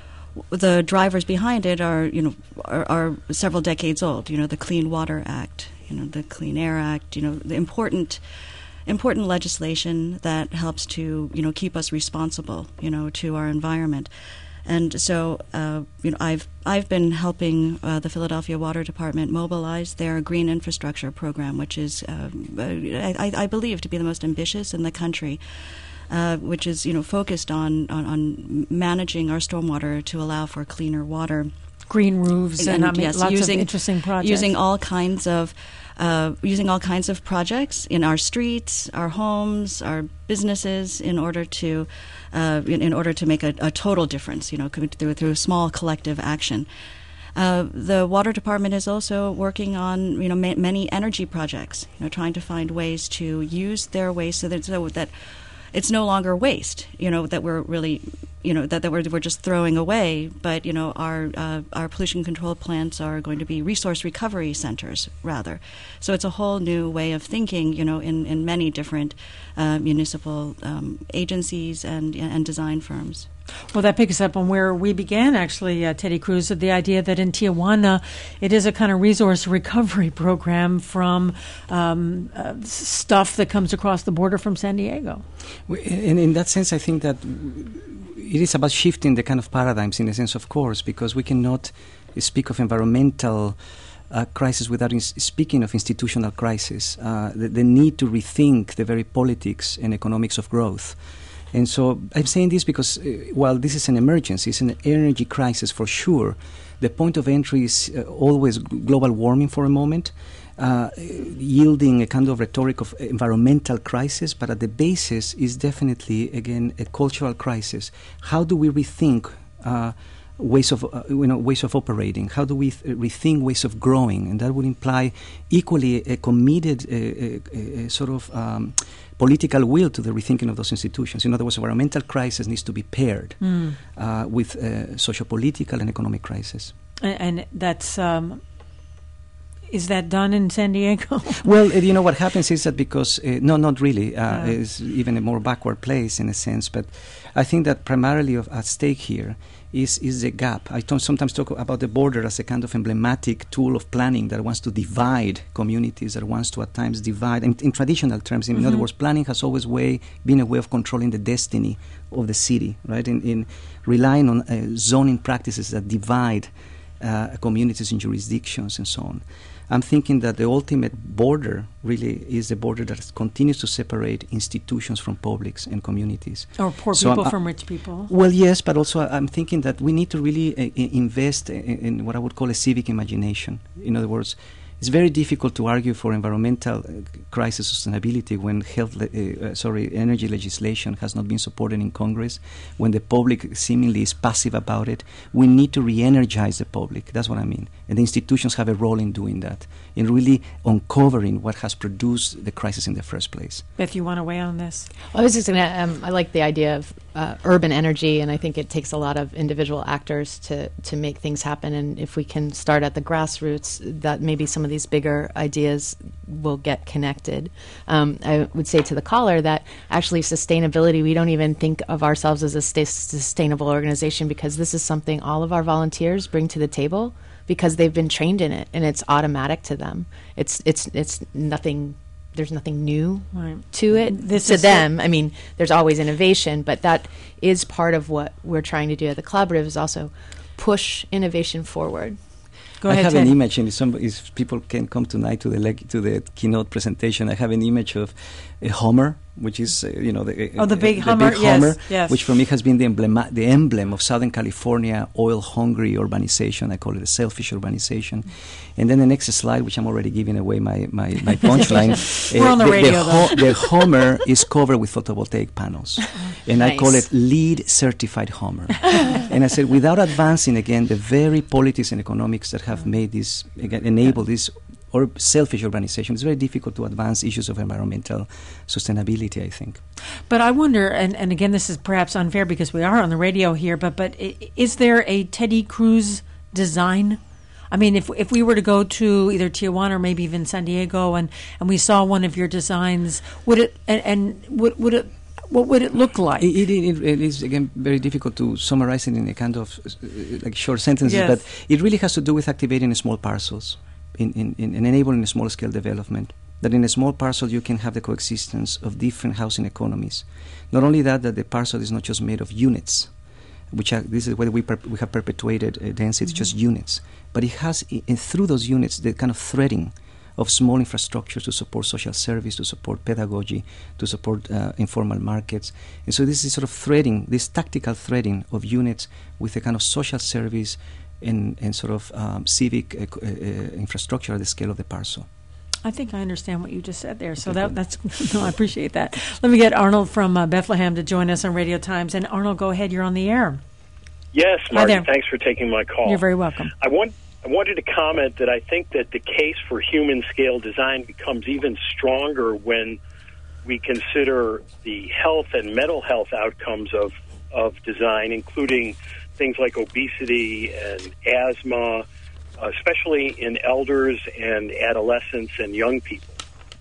the drivers behind it are, you know, are, are several decades old. You know, the Clean Water Act, you know, the Clean Air Act. You know, the important, important legislation that helps to, you know, keep us responsible, you know, to our environment. And so, uh, you know, I've I've been helping uh, the Philadelphia Water Department mobilize their green infrastructure program, which is, uh, I, I believe, to be the most ambitious in the country, uh, which is, you know, focused on, on, on managing our stormwater to allow for cleaner water. Green roofs and, and I mean, yes, lots using, of interesting projects. Using all kinds of uh, using all kinds of projects in our streets, our homes, our businesses, in order to uh, in, in order to make a, a total difference. You know, through through small collective action. Uh, the water department is also working on, you know, ma- many energy projects. You know, trying to find ways to use their waste so that so that it's no longer waste. You know, that we're really, you know, that, that we're we're just throwing away. But you know, our uh, our pollution control plants are going to be resource recovery centers rather. So it's a whole new way of thinking. You know, in, in many different uh, municipal um, agencies and and design firms. Well, that picks up on where we began, actually, uh, Teddy Cruz, with the idea that in Tijuana, it is a kind of resource recovery program from um, uh, stuff that comes across the border from San Diego. And in that sense, I think that it is about shifting the kind of paradigms, in a sense, of course, because we cannot speak of environmental uh, crisis without in- speaking of institutional crisis, uh, the, the need to rethink the very politics and economics of growth. And so I'm saying this because uh, while this is an emergency, it's an energy crisis for sure, the point of entry is uh, always g- global warming for a moment, uh, yielding a kind of rhetoric of environmental crisis, but at the basis is definitely, again, a cultural crisis. How do we rethink uh, ways of uh, you know ways of operating? How do we th- rethink ways of growing? And that would imply equally a committed uh, uh, uh, sort of um, political will to the rethinking of those institutions. In other words, environmental crisis needs to be paired mm. uh, with uh, socio-political and economic crisis. And, and that's um, is that done in San Diego? Well, uh, you know what happens is that because uh, no, not really. Uh, yeah. It's even a more backward place in a sense. But I think that primarily of, at stake here is is the gap. I don't sometimes talk about the border as a kind of emblematic tool of planning that wants to divide communities, that wants to at times divide. In, in traditional terms, in, mm-hmm. in other words, planning has always way been a way of controlling the destiny of the city, right? In, in relying on uh, zoning practices that divide uh, communities and jurisdictions and so on. I'm thinking that the ultimate border really is the border that continues to separate institutions from publics and communities. Or poor so people I'm, from rich people. Well, yes, but also I'm thinking that we need to really uh, invest in, in what I would call a civic imagination. In other words, it's very difficult to argue for environmental uh, crisis sustainability when health, le- uh, uh, sorry, energy legislation has not been supported in Congress, when the public seemingly is passive about it. We need to re-energize the public. That's what I mean. And the institutions have a role in doing that, in really uncovering what has produced the crisis in the first place. Beth, you want to weigh on this? Well, I was just going to, um, I like the idea of uh, urban energy, and I think it takes a lot of individual actors to, to make things happen. And if we can start at the grassroots, that maybe some of these bigger ideas will get connected. Um, I would say to the caller that actually sustainability, we don't even think of ourselves as a sta- sustainable organization, because this is something all of our volunteers bring to the table because they've been trained in it and it's automatic to them. It's it's it's nothing. There's nothing new right. to it this to them. I mean, there's always innovation, but that is part of what we're trying to do at the collaborative, is also push innovation forward. Go I ahead, have Ted. an image, and if, some, if people can come tonight to the leg, to the keynote presentation, I have an image of a Hummer, which is uh, you know the oh the big uh, Hummer, the big Hummer, yes, yes. which for me has been the emblem, the emblem of Southern California oil-hungry urbanization. I call it a selfish urbanization. And then the next slide, which I'm already giving away my my, my punchline. We're uh, on the, the radio. The, ho- the Hummer is covered with photovoltaic panels, and Nice. I call it LEED certified Hummer. And I said, without advancing again the very politics and economics that have made this again enable this or selfish urbanization, it's very difficult to advance issues of environmental sustainability, I think. But I wonder, and, and again, this is perhaps unfair because we are on the radio here, but but i- is there a Teddy Cruz design? I mean, if if we were to go to either Tijuana or maybe even San Diego, and, and we saw one of your designs, would it and, and would would it what would it look like? It, it, it, it is again very difficult to summarize it in a kind of uh, like short sentences, Yes. but it really has to do with activating small parcels. In, in, in enabling small-scale development, that in a small parcel you can have the coexistence of different housing economies. Not only that, that the parcel is not just made of units, which are, this is where we, per- we have perpetuated uh, density, it's just units, but it has, I- in, through those units, the kind of threading of small infrastructures to support social service, to support pedagogy, to support uh, informal markets. And so this is sort of threading, this tactical threading of units with a kind of social service and, and sort of um, civic uh, uh, infrastructure at the scale of the parcel. I think I understand what you just said there. So that that's no, I appreciate that. Let me get Arnold from uh, Bethlehem to join us on Radio Times. And Arnold, go ahead. You're on the air. Yes, Hi Marty. there. Thanks for taking my call. You're very welcome. I want I wanted to comment that I think that the case for human scale design becomes even stronger when we consider the health and mental health outcomes of of design, including things like obesity and asthma, especially in elders and adolescents and young people.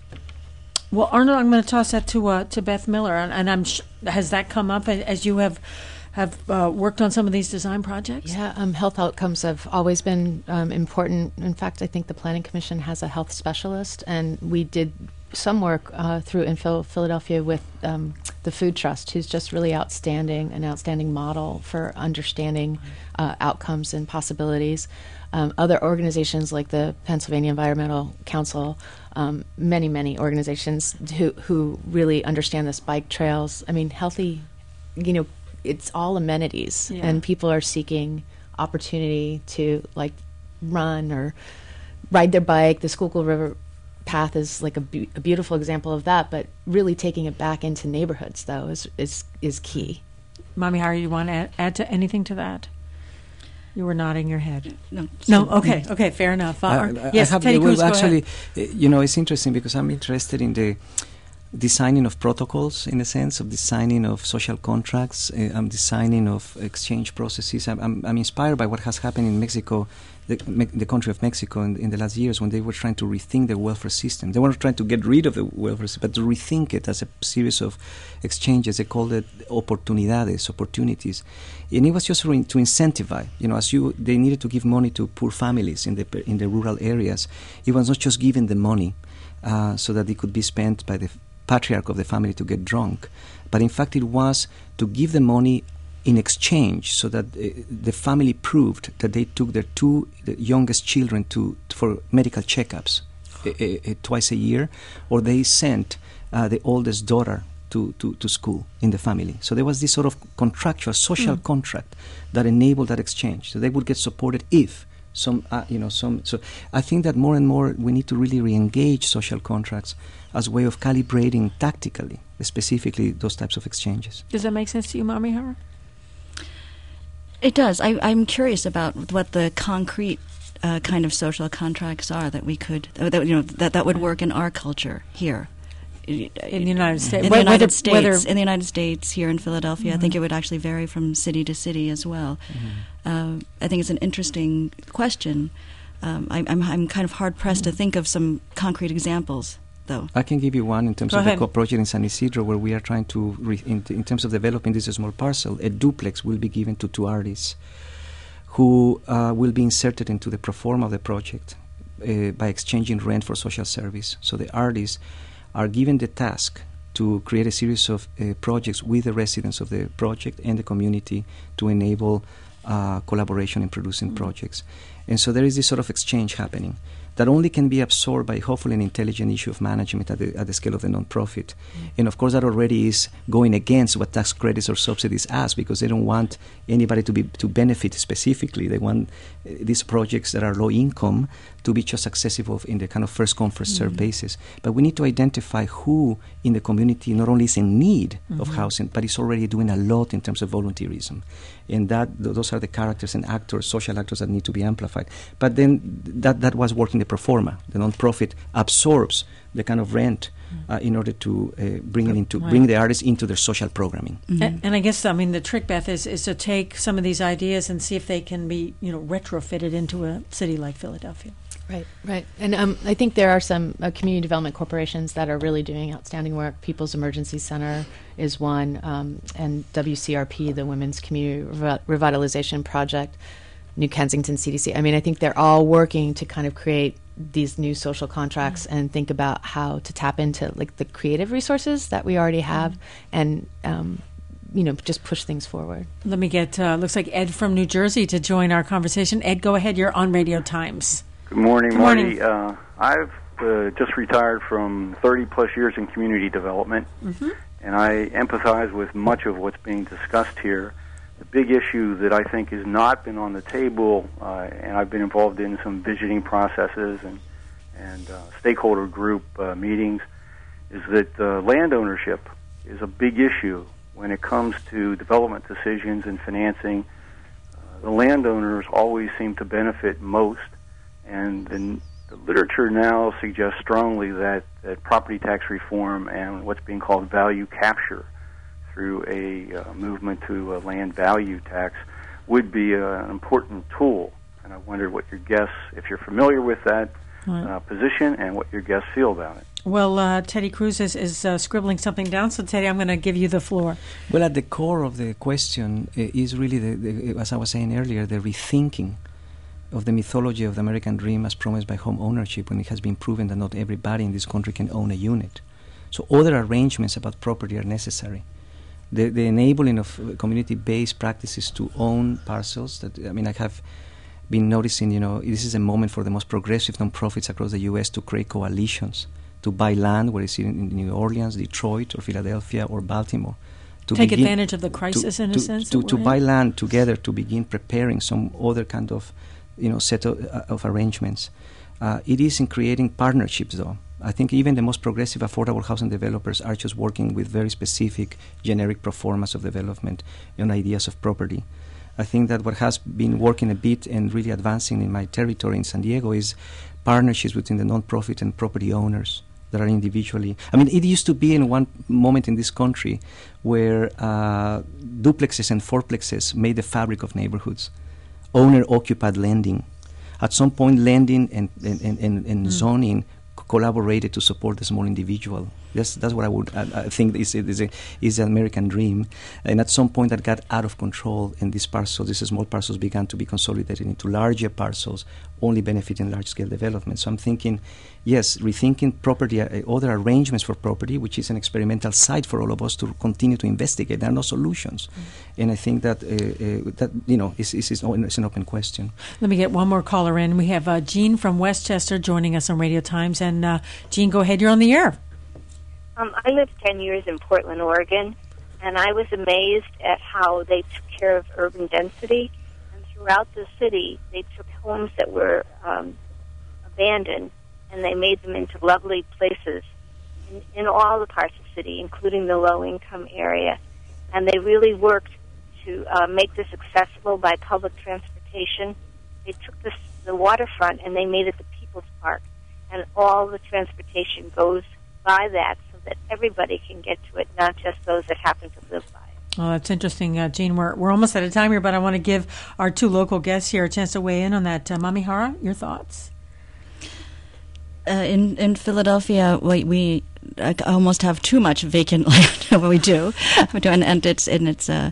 Well, Arnold, I'm going to toss that to uh, to Beth Miller, and, and I'm sh- has that come up as you have have uh, worked on some of these design projects? Yeah, um, health outcomes have always been um, important. In fact, I think the Planning Commission has a health specialist, and we did some work uh, through in Phil- Philadelphia with um, the Food Trust, who's just really outstanding, an outstanding model for understanding uh, outcomes and possibilities. Um, other organizations like the Pennsylvania Environmental Council, um, many, many organizations who who really understand this, bike trails. I mean, healthy, you know, it's all amenities, Yeah. and people are seeking opportunity to like run or ride their bike. The Schuylkill River Path is like a, be- a beautiful example of that, but really taking it back into neighborhoods, though, is is, is key. Mommy Harry, you want to add, add to anything to that? You were nodding your head. No. No, okay, okay, fair enough. Uh, I- Ar- I yes, have- Teddy well, Cruz, go actually, ahead. uh, you know, it's interesting because I'm interested in the designing of protocols, in a sense of designing of social contracts. Uh, I'm designing of exchange processes. I'm, I'm, I'm inspired by what has happened in Mexico, the, me, the country of Mexico, in, in the last years when they were trying to rethink the welfare system. They weren't trying to get rid of the welfare system, but to rethink it as a series of exchanges. They called it oportunidades, opportunities. And it was just re- to incentivize, you know, as you, they needed to give money to poor families in the in the rural areas. It was not just giving the money uh, so that it could be spent by the patriarch of the family to get drunk, but in fact it was to give the money in exchange, so that uh, the family proved that they took their two the youngest children to for medical checkups uh, uh, twice a year, or they sent uh, the oldest daughter to, to, to school in the family. So there was this sort of contractual, social mm. contract that enabled that exchange. So they would get supported if some, uh, you know, some. So I think that more and more we need to really re-engage social contracts as a way of calibrating tactically, specifically those types of exchanges. Does that make sense to you, Mami Hara? It does. I, I'm curious about what the concrete uh, kind of social contracts are that we could, uh, that you know, that that would work in our culture here. In the United States, in whether, the United States, whether, in the United States, here in Philadelphia, mm-hmm. I think it would actually vary from city to city as well. Mm-hmm. Uh, I think it's an interesting question. Um, I, I'm I'm kind of hard pressed mm-hmm. to think of some concrete examples, though. I can give you one in terms Go of ahead. the co-project in San Isidro, where we are trying to, re- in, t- in terms of developing this small parcel, a duplex will be given to two artists who uh, will be inserted into the pro forma of the project uh, by exchanging rent for social service. So the artists are given the task to create a series of uh, projects with the residents of the project and the community to enable uh, collaboration in producing mm-hmm. projects. And so there is this sort of exchange happening that only can be absorbed by hopefully an intelligent issue of management at the, at the scale of the nonprofit. Mm-hmm. And of course that already is going against what tax credits or subsidies ask, because they don't want anybody to be to benefit specifically. They want uh, these projects that are low income to be just accessible in the kind of first come, first served mm-hmm. basis. But we need to identify who in the community not only is in need mm-hmm. of housing, but is already doing a lot in terms of volunteerism. And that th- those are the characters and actors, social actors that need to be amplified. But then th- that, that was working the pro forma. The nonprofit absorbs the kind of rent uh, in order to uh, bring it into right. bring the artists into their social programming. Mm-hmm. And, and I guess, I mean, the trick, Beth, is, is to take some of these ideas and see if they can be, you know, retrofitted into a city like Philadelphia. Right, right. And um, I think there are some uh, community development corporations that are really doing outstanding work. People's Emergency Center is one, um, and W C R P, the Women's Community Revi- Revitalization Project, New Kensington C D C. I mean, I think they're all working to kind of create these new social contracts mm-hmm. and think about how to tap into like the creative resources that we already have mm-hmm. and um, you know, just push things forward. Let me get, uh, looks like Ed from New Jersey to join our conversation. Ed, go ahead. You're on Radio Times. Good morning, Good Marty. morning. Uh, I've uh, just retired from thirty plus years in community development, mm-hmm. and I empathize with much of what's being discussed here. The big issue that I think has not been on the table, uh, and I've been involved in some visioning processes and, and uh, stakeholder group uh, meetings, is that uh, land ownership is a big issue when it comes to development decisions and financing. Uh, the landowners always seem to benefit most. And the, the literature now suggests strongly that, that property tax reform and what's being called value capture through a uh, movement to a land value tax would be uh, an important tool. And I wondered what your guests, if you're familiar with that right. uh, position, and what your guests feel about it. Well, uh, Teddy Cruz is, is uh, scribbling something down. So, Teddy, I'm going to give you the floor. Well, at the core of the question uh, is really, the, the, as I was saying earlier, the rethinking of the mythology of the American dream as promised by home ownership, when it has been proven that not everybody in this country can own a unit. So other arrangements about property are necessary. The, the enabling of uh, community-based practices to own parcels, that I mean, I have been noticing, you know, this is a moment for the most progressive nonprofits across the U S to create coalitions, to buy land, whether it's in, in New Orleans, Detroit, or Philadelphia, or Baltimore. To Take begin, advantage of the crisis, to, in to, a sense? To, to buy land together to begin preparing some other kind of you know, set of, uh, of arrangements. Uh, it is in creating partnerships, though. I think even the most progressive affordable housing developers are just working with very specific generic pro formas of development and ideas of property. I think that what has been working a bit and really advancing in my territory in San Diego is partnerships between the nonprofit and property owners that are individually. I mean, it used to be in one moment in this country where uh, duplexes and fourplexes made the fabric of neighborhoods. Owner-occupied lending. At some point, lending and, and, and, and mm. zoning c- collaborated to support the small individual That's that's what I would I, I think is is a is the American dream, and at some point that got out of control, and these parcels, these small parcels, began to be consolidated into larger parcels, only benefiting large scale development. So I'm thinking, yes, rethinking property, uh, other arrangements for property, which is an experimental site for all of us to continue to investigate. There are no solutions, mm-hmm. and I think that uh, uh, that you know is is, is an open question. Let me get one more caller in. We have uh, Jean from Westchester joining us on Radio Times, and uh, Jean, go ahead. You're on the air. Um, I lived ten years in Portland, Oregon, and I was amazed at how they took care of urban density. And throughout the city, they took homes that were um, abandoned, and they made them into lovely places in, in all the parts of the city, including the low-income area. And they really worked to uh, make this accessible by public transportation. They took this, the waterfront and they made it the People's Park, and all the transportation goes by that, that everybody can get to it, not just those that happen to live by it. Oh, that's interesting, uh, Jean. We're we're almost out of time here, but I want to give our two local guests here a chance to weigh in on that. Uh, Mami Hara, your thoughts? Uh, in in Philadelphia, we, we uh, almost have too much vacant land. we do, we do, and, and it's and it's uh,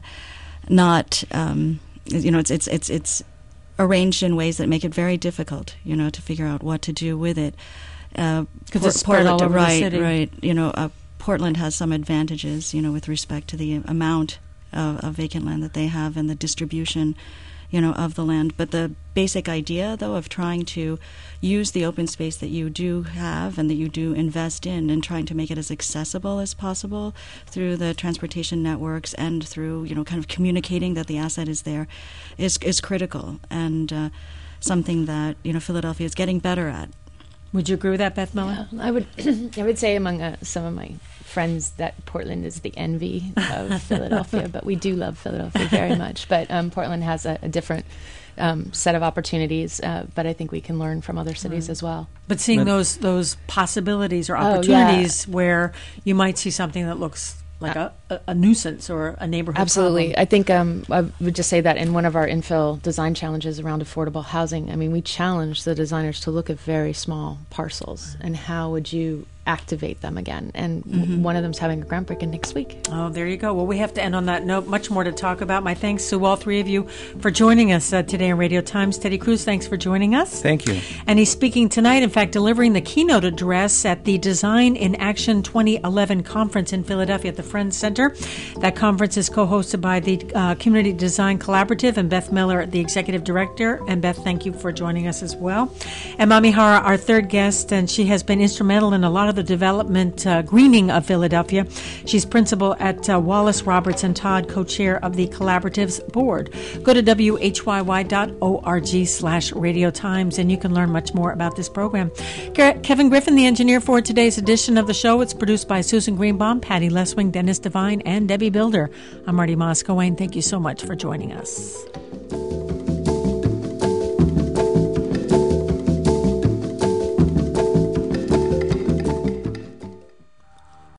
not um, you know it's it's it's it's arranged in ways that make it very difficult, you know, to figure out what to do with it. Because uh, Port- it's spread all over right, the city. Right, you know, uh, Portland has some advantages, you know, with respect to the amount of, of vacant land that they have and the distribution, you know, of the land. But the basic idea, though, of trying to use the open space that you do have and that you do invest in and trying to make it as accessible as possible through the transportation networks and through, you know, kind of communicating that the asset is there is, is critical and uh, something that, you know, Philadelphia is getting better at. Would you agree with that, Beth Miller? Yeah, I would. I would say among uh, some of my friends that Portland is the envy of Philadelphia, but we do love Philadelphia very much. But um, Portland has a, a different um, set of opportunities, uh, but I think we can learn from other cities right. as well. But seeing but, those those possibilities or oh, opportunities yeah. where you might see something that looks like a, a, a nuisance or a neighborhood Absolutely. problem. I think um, I would just say that in one of our infill design challenges around affordable housing, I mean, we challenge the designers to look at very small parcels and how would you activate them again. And mm-hmm. one of them's having a groundbreaking next week. Oh, there you go. Well, we have to end on that note. Much more to talk about. My thanks to all three of you for joining us uh, today on Radio Times. Teddy Cruz, thanks for joining us. Thank you. And he's speaking tonight, in fact, delivering the keynote address at the Design in Action twenty eleven conference in Philadelphia at the Friends Center. That conference is co-hosted by the uh, Community Design Collaborative and Beth Miller, the Executive Director. And Beth, thank you for joining us as well. And Mami Hara, our third guest, and she has been instrumental in a lot of the development uh, greening of Philadelphia. She's principal at uh, Wallace, Roberts, and Todd, co-chair of the Collaborative's board. Go to W H Y Y dot org slash Radio Times, and you can learn much more about this program. Kevin Griffin, the engineer for today's edition of the show. It's produced by Susan Greenbaum, Patty Leswing, Dennis Devine, and Debbie Builder. I'm Marty Moscow. Thank you so much for joining us.